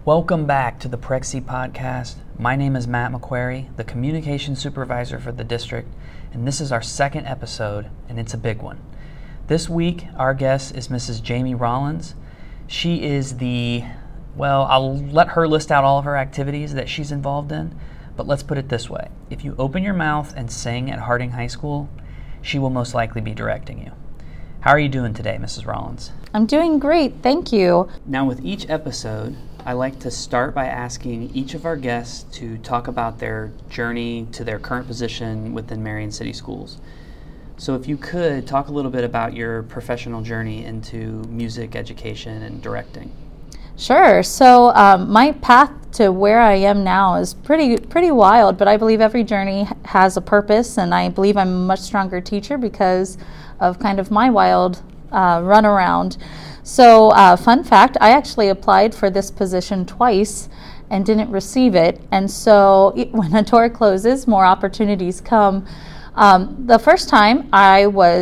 Welcome back to the Prexy Podcast. My name is Matt McQuarrie, the Communication Supervisor for the district, and this is our second episode, and it's a big one. This week, our guest is Mrs. Jamie Rollins. She is I'll let her list out all of her activities that she's involved in, but let's put it this way. If you open your mouth and sing at Harding High School, she will most likely be directing you. How are you doing today, Mrs. Rollins? I'm doing great, thank you. Now, with each episode, I like to start by asking each of our guests to talk about their journey to their current position within Marion City Schools. So if you could, talk a little bit about your professional journey into music education and directing. Sure. So my path to where I am now is pretty wild, but I believe every journey has a purpose, and I believe I'm a much stronger teacher because of kind of my wild runaround. So fun fact, I actually applied for this position twice and didn't receive it. And so when a door closes, more opportunities come. The first time I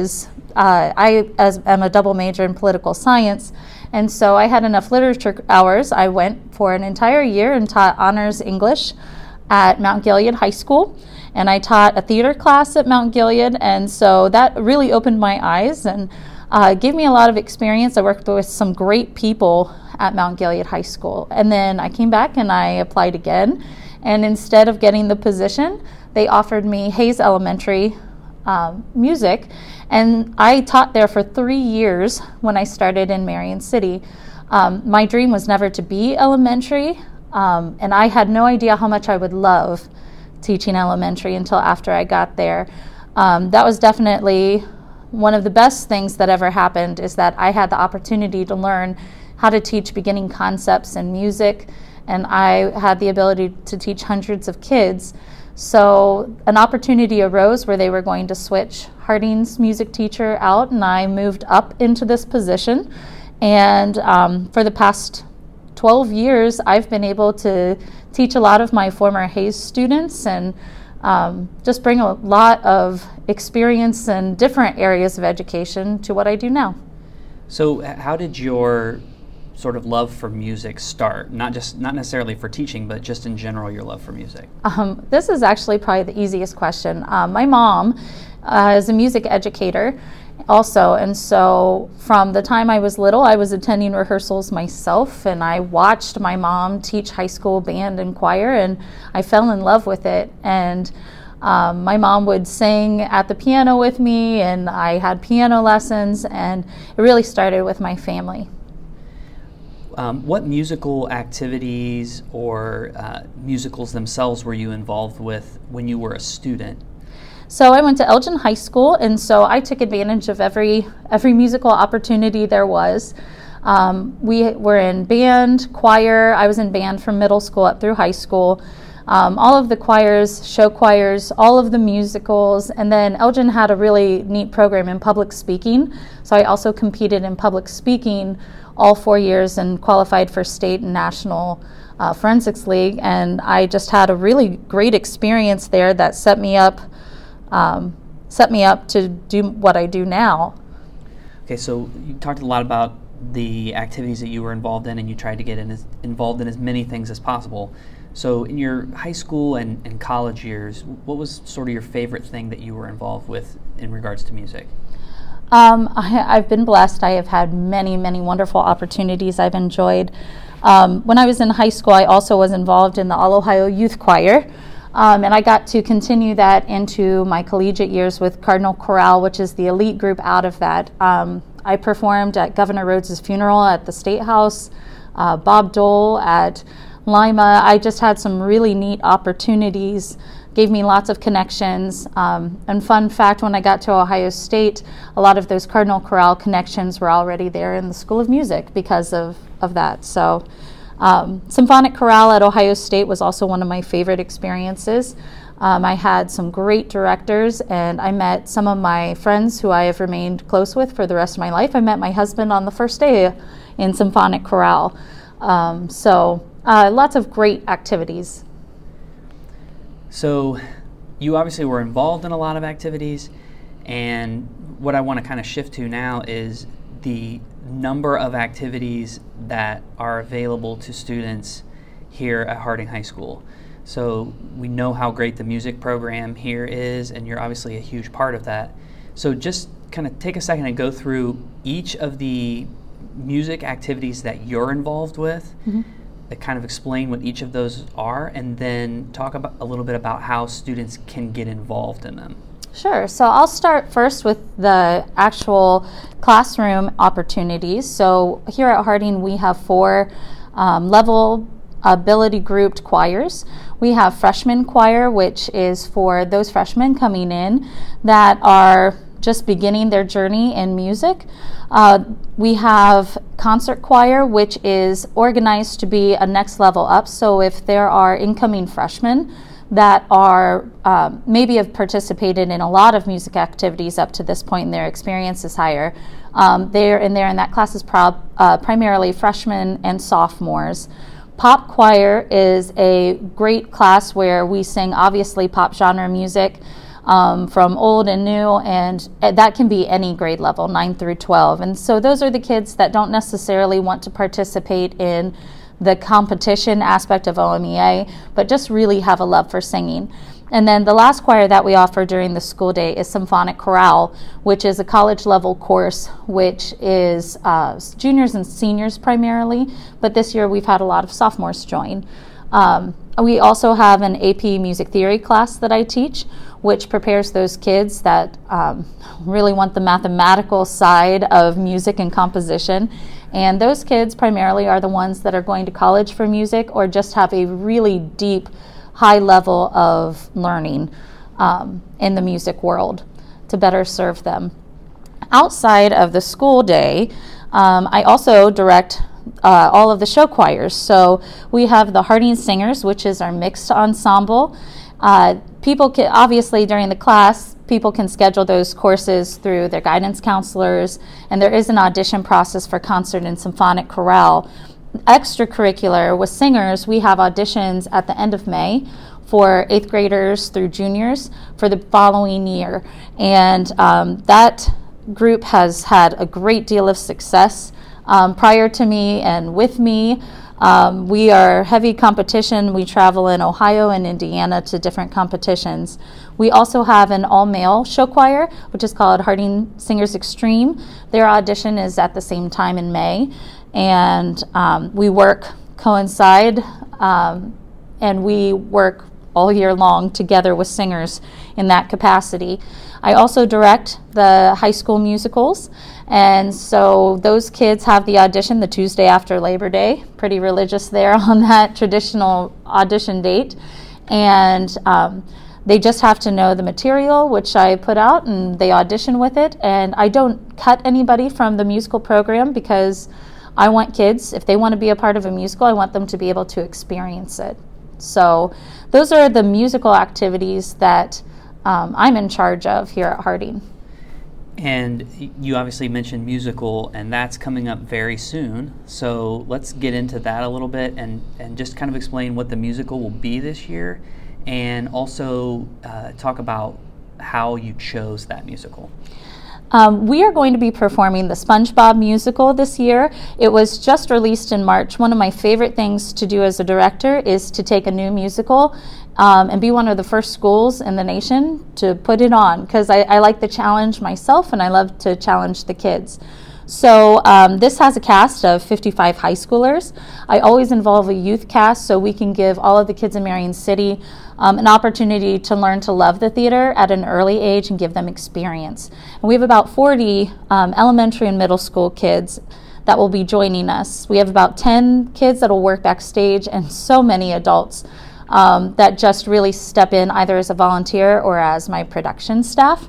am a double major in political science, and so I had enough literature hours. I went for an entire year and taught honors English at Mount Gilead High School, and I taught a theater class at Mount Gilead, and so that really opened my eyes and gave me a lot of experience. I worked with some great people at Mount Gilead High School, and then I came back and I applied again, and instead of getting the position, they offered me Hayes Elementary music, and I taught there for 3 years when I started in Marion City. My dream was never to be elementary, and I had no idea how much I would love teaching elementary until after I got there. That was definitely one of the best things that ever happened, is that I had the opportunity to learn how to teach beginning concepts in music, and I had the ability to teach hundreds of kids. So an opportunity arose where they were going to switch Harding's music teacher out, and I moved up into this position. And for the past 12 years, I've been able to teach a lot of my former Hayes students and just bring a lot of experience in different areas of education to what I do now. So how did your sort of love for music start? Not necessarily for teaching, but just in general, your love for music. This is actually probably the easiest question. My mom is a music educator also, and so from the time I was little, I was attending rehearsals myself, and I watched my mom teach high school band and choir, and I fell in love with it. And my mom would sing at the piano with me, and I had piano lessons, and it really started with my family. What musical activities or musicals themselves were you involved with when you were a student? So I went to Elgin High School, and so I took advantage of every musical opportunity there was. We were in band, choir. I was in band from middle school up through high school. All of the choirs, show choirs, all of the musicals, and then Elgin had a really neat program in public speaking. So I also competed in public speaking all 4 years and qualified for state and national forensics league, and I just had a really great experience there that set me up to do what I do now. Okay, so you talked a lot about the activities that you were involved in, and you tried to get involved in as many things as possible. So in your high school and college years, what was sort of your favorite thing that you were involved with in regards to music? I've been blessed. I have had many, many wonderful opportunities I've enjoyed. When I was in high school, I also was involved in the All-Ohio Youth Choir, and I got to continue that into my collegiate years with Cardinal Chorale, which is the elite group out of that. I performed at Governor Rhodes' funeral at the State House, Bob Dole at Lima. I just had some really neat opportunities, gave me lots of connections. And fun fact, when I got to Ohio State, a lot of those Cardinal Chorale connections were already there in the School of Music because of that. So symphonic chorale at Ohio State was also one of my favorite experiences. I had some great directors, and I met some of my friends who I have remained close with for the rest of my life. I met my husband on the first day in symphonic chorale. Lots of great activities. So you obviously were involved in a lot of activities, and what I want to kind of shift to now is the number of activities that are available to students here at Harding High School. So we know how great the music program here is, and you're obviously a huge part of that. So just kind of take a second and go through each of the music activities that you're involved with, that kind of explain what each of those are, and then talk about a little bit about how students can get involved in them. Sure. So I'll start first with the actual classroom opportunities. So here at Harding, we have 4 level ability grouped choirs. We have freshman choir, which is for those freshmen coming in that are just beginning their journey in music. We have concert choir, which is organized to be a next level up. So if there are incoming freshmen that are maybe have participated in a lot of music activities up to this point and their experience is higher, they're in there, and that class is primarily freshmen and sophomores. Pop choir is a great class where we sing obviously pop genre music, from old and new, and that can be any grade level, 9 through 12. And so those are the kids that don't necessarily want to participate in the competition aspect of OMEA, but just really have a love for singing. And then the last choir that we offer during the school day is Symphonic Chorale, which is a college level course, which is juniors and seniors primarily, but this year we've had a lot of sophomores join. We also have an AP music theory class that I teach, which prepares those kids that really want the mathematical side of music and composition. And those kids primarily are the ones that are going to college for music or just have a really deep, high level of learning in the music world to better serve them. Outside of the school day, I also direct all of the show choirs. So we have the Harding Singers, which is our mixed ensemble. People can, obviously during the class, people can schedule those courses through their guidance counselors, and there is an audition process for concert and symphonic chorale. Extracurricular with singers, we have auditions at the end of May for 8th graders through juniors for the following year. And that group has had a great deal of success prior to me and with me. We are heavy competition. We travel in Ohio and Indiana to different competitions. We also have an all-male show choir, which is called Harding Singers Extreme. Their audition is at the same time in May, and we coincide, and we work all year long together with singers in that capacity. I also direct the high school musicals, and so those kids have the audition the Tuesday after Labor Day, pretty religious there on that traditional audition date, and they just have to know the material, which I put out, and they audition with it. And I don't cut anybody from the musical program because I want kids, if they want to be a part of a musical, I want them to be able to experience it. So those are the musical activities that I'm in charge of here at Harding. And you obviously mentioned musical, and that's coming up very soon. So let's get into that a little bit and just kind of explain what the musical will be this year, and also talk about how you chose that musical. We are going to be performing the SpongeBob musical this year. It was just released in March. One of my favorite things to do as a director is to take a new musical and be one of the first schools in the nation to put it on, because I like the challenge myself and I love to challenge the kids. So this has a cast of 55 high schoolers. I always involve a youth cast so we can give all of the kids in Marion City an opportunity to learn to love the theater at an early age and give them experience. And we have about 40 elementary and middle school kids that will be joining us. We have about 10 kids that will work backstage, and so many adults that just really step in either as a volunteer or as my production staff.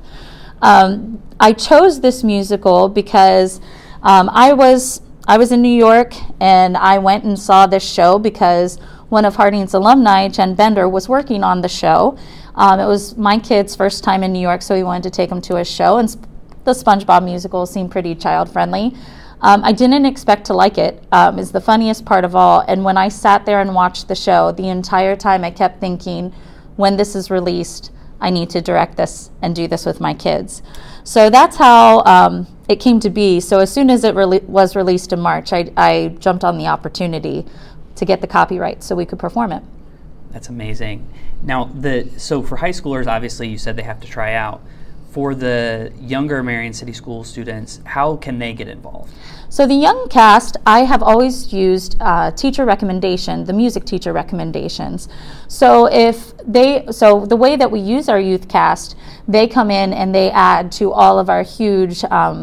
I chose this musical because I was in New York, and I went and saw this show because one of Harding's alumni, Jen Bender, was working on the show. It was my kid's first time in New York, so we wanted to take them to a show, and the SpongeBob musical seemed pretty child-friendly. I didn't expect to like it. It's the funniest part of all, and when I sat there and watched the show, the entire time I kept thinking, when this is released, I need to direct this and do this with my kids. So that's how it came to be. So as soon as it was released in March, I jumped on the opportunity. to get the copyright so we could perform it. That's amazing. Now, so for high schoolers, obviously you said they have to try out. For the younger Marion City School students, how can they get involved? So the young cast, I have always used teacher recommendation, the music teacher recommendations. So the way that we use our youth cast, they come in and they add to all of our huge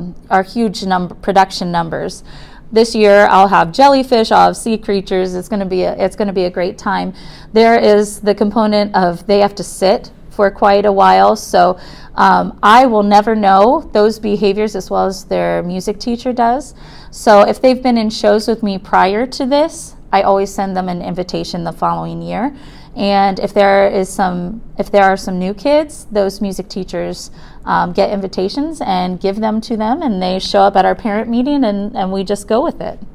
production numbers. This year I'll have jellyfish, I'll have sea creatures. It's going to be a great time. There is the component of they have to sit for quite a while, so I will never know those behaviors as well as their music teacher does. So if they've been in shows with me prior to this, I always send them an invitation the following year. And if there are some new kids, those music teachers get invitations and give them to them, and they show up at our parent meeting, and we just go with it.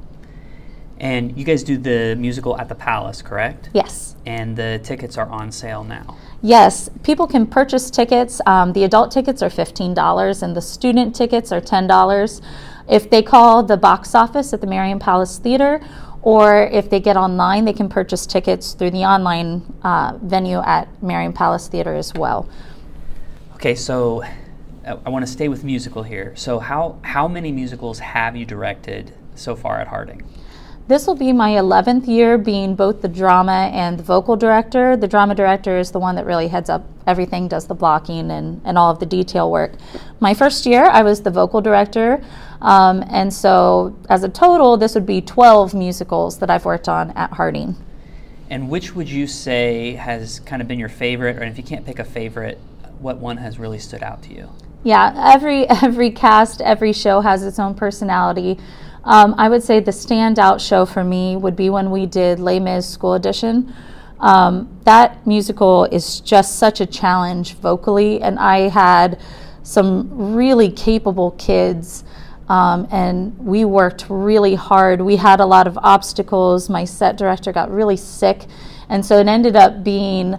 And you guys do the musical at the Palace, correct? Yes. And the tickets are on sale now. Yes, people can purchase tickets. The adult tickets are $15 and the student tickets are $10. If they call the box office at the Marion Palace Theater, or if they get online, they can purchase tickets through the online venue at Marion Palace Theater as well. Okay, so I want to stay with musical here. So how many musicals have you directed so far at Harding? This will be my 11th year being both the drama and the vocal director. The drama director is the one that really heads up everything, does the blocking and all of the detail work. My first year, I was the vocal director, and so as a total, this would be 12 musicals that I've worked on at Harding. And which would you say has kind of been your favorite, or if you can't pick a favorite, what one has really stood out to you? Yeah, every cast, every show has its own personality. I would say the standout show for me would be when we did Les Mis School Edition. That musical is just such a challenge vocally, and I had some really capable kids, and we worked really hard. We had a lot of obstacles. My set director got really sick, and so it ended up being,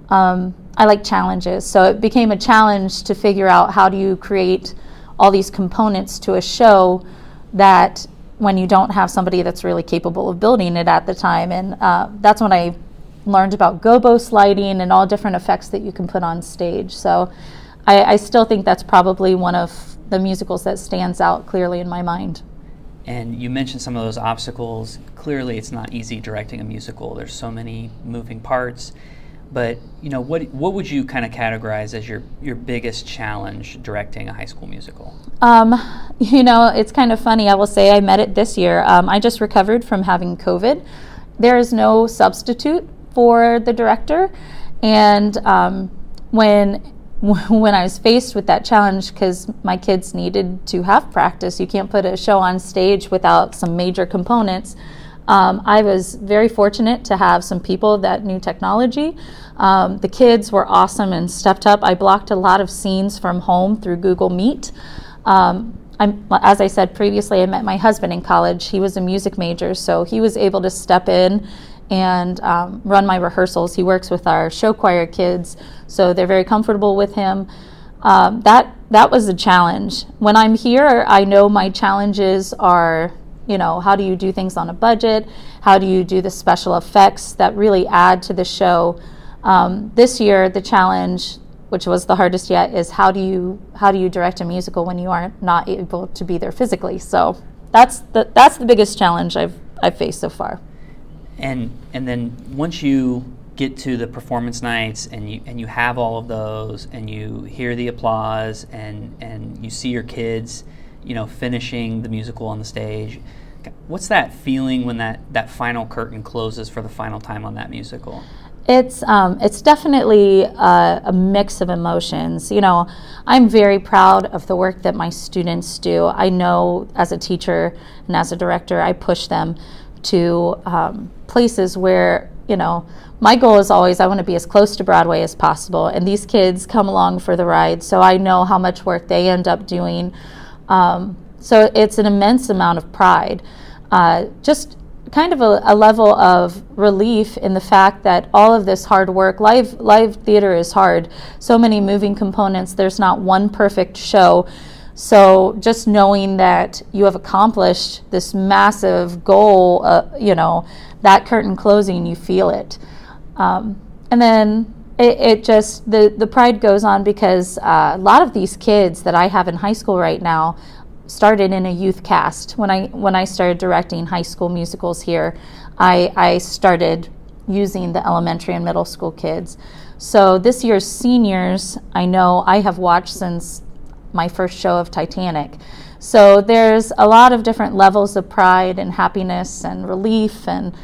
I like challenges, so it became a challenge to figure out how do you create all these components to a show that when you don't have somebody that's really capable of building it at the time. And that's when I learned about gobo sliding and all different effects that you can put on stage. So I still think that's probably one of the musicals that stands out clearly in my mind. And you mentioned some of those obstacles. Clearly it's not easy directing a musical. There's so many moving parts. But what would you kind of categorize as your biggest challenge directing a high school musical? It's kind of funny. I will say I met it this year. I just recovered from having COVID. There is no substitute for the director. And when I was faced with that challenge, because my kids needed to have practice, you can't put a show on stage without some major components. I was very fortunate to have some people that knew technology. The kids were awesome and stepped up. I blocked a lot of scenes from home through Google Meet. As I said previously, I met my husband in college. He was a music major, so he was able to step in and run my rehearsals. He works with our show choir kids, so they're very comfortable with him. That was a challenge. When I'm here, I know my challenges are, how do you do things on a budget? How do you do the special effects that really add to the show? This year, the challenge, which was the hardest yet, is how do you direct a musical when you are not able to be there physically? So that's the biggest challenge I've faced so far. And then once you get to the performance nights and you have all of those and you hear the applause and you see your kids, finishing the musical on the stage, what's that feeling when that final curtain closes for the final time on that musical? It's definitely a mix of emotions. I'm very proud of the work that my students do. I know as a teacher and as a director, I push them to places where, my goal is always I want to be as close to Broadway as possible. And these kids come along for the ride, so I know how much work they end up doing. So it's an immense amount of pride. Just kind of a level of relief in the fact that all of this hard work, live theater is hard. So many moving components. There's not one perfect show. So just knowing that you have accomplished this massive goal, that curtain closing, you feel it. And then it just, the pride goes on because a lot of these kids that I have in high school right now started in a youth cast. When I started directing high school musicals here, I started using the elementary and middle school kids. So this year's seniors, I know I have watched since my first show of Titanic. So there's a lot of different levels of pride and happiness and relief, and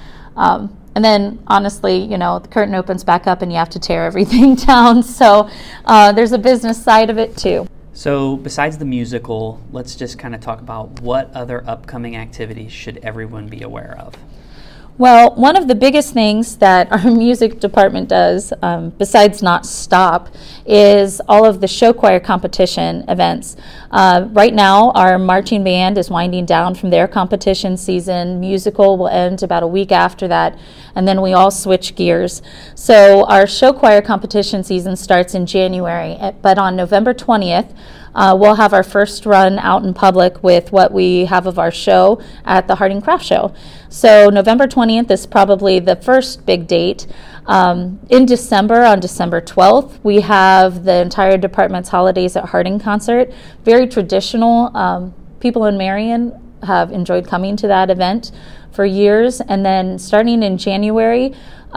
then honestly, the curtain opens back up and you have to tear everything down. So there's a business side of it too. So besides the musical, let's just kind of talk about what other upcoming activities should everyone be aware of? Well, one of the biggest things that our music department does, besides not stop, is all of the show choir competition events. Right now, our marching band is winding down from their competition season. Musical will end about a week after that, and then we all switch gears. So our show choir competition season starts in January, but on November 20th, we'll have our first run out in public with what we have of our show at the Harding Craft Show. So November 20th is probably the first big date. In December, on December 12th, we have the entire department's Holidays at Harding concert. Very traditional. People in Marion have enjoyed coming to that event for years. And then starting in January,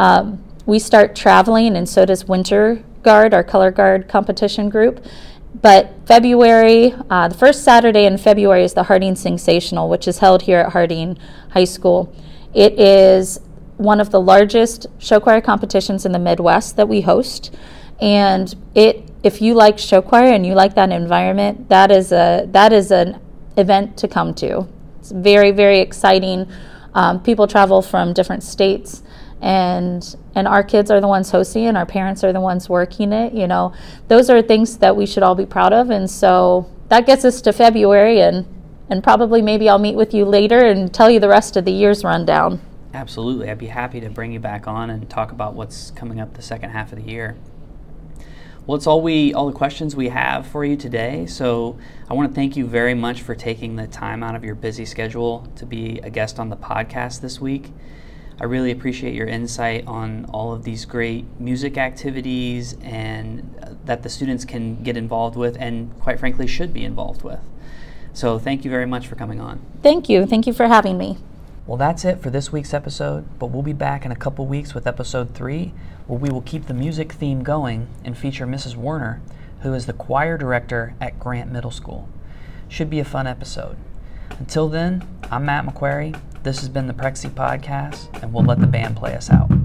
we start traveling, and so does Winter Guard, our color guard competition group. But February, the first Saturday in February is the Harding Singsational, which is held here at Harding High School. It is one of the largest show choir competitions in the Midwest that we host. And if you like show choir and you like that environment, that is an event to come to. It's very, very exciting. People travel from different states. And our kids are the ones hosting, and our parents are the ones working it. Those are things that we should all be proud of. And so that gets us to February, and probably maybe I'll meet with you later and tell you the rest of the year's rundown. Absolutely. I'd be happy to bring you back on and talk about what's coming up the second half of the year. Well, it's all the questions we have for you today. So I want to thank you very much for taking the time out of your busy schedule to be a guest on the podcast this week. I really appreciate your insight on all of these great music activities and that the students can get involved with and, quite frankly, should be involved with. So thank you very much for coming on. Thank you. Thank you for having me. Well, that's it for this week's episode, but we'll be back in a couple weeks with episode 3, where we will keep the music theme going and feature Mrs. Werner, who is the choir director at Grant Middle School. Should be a fun episode. Until then, I'm Matt McQuarrie. This has been the Prexy Podcast, and we'll let the band play us out.